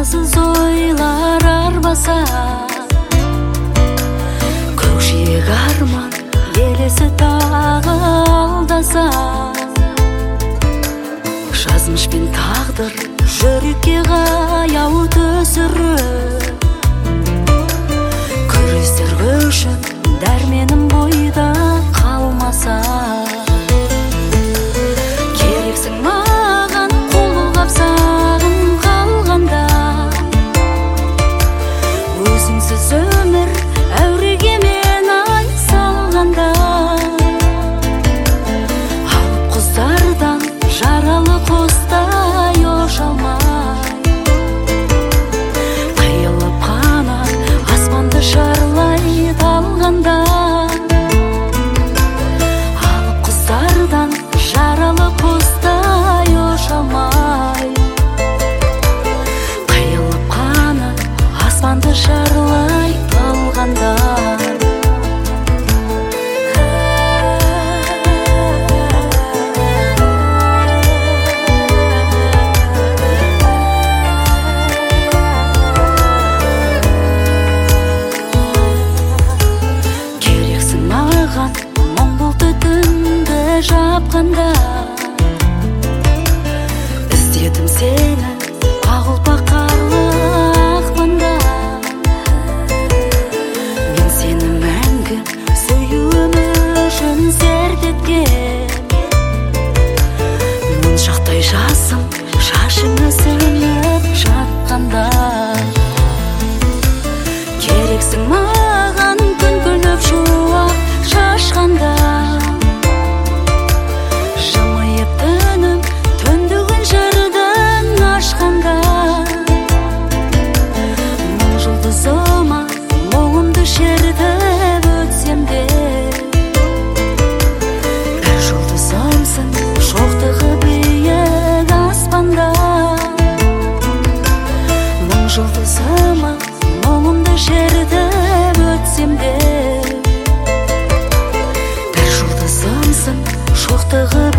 мағынасыз ойлар арбаса, көкжиек арман елесі тағы алдаса, жазмыш пен тағдыр жүрекке қаяу түсіріп, күрестер үшін дәрменім бойда қалмаса, керексің маған қолғап сағым қалғанда, өзіңсіз өмір әуреге мен ай салғанда, алып құздардан жаралы құстай ошалмай, қиылып қанат аспанды шарлай талғанда, алып құздардан жаралы құстай ошалмай, қиылып қанат аспанды шарлай талғанда. Мұң бұлты түнді жапқанда, іздедім сені ақ ұлпақ қарлы ақпанда, мен сені мәңгі сүюім үшін серт еткен, моншақтай жасым шашыңа сіңіп жатқанда, керексің маған күн күліп шуақ шашқанда, жымиып түнім түндігін жырдан ашқанда, мың жұлдызыма мұңымды шертіп өтсем де, бір жұлдызымсың шоқтығы биік аспанда, мың жұлдызыма мұңымды шертіп өтсем де, шоқтығы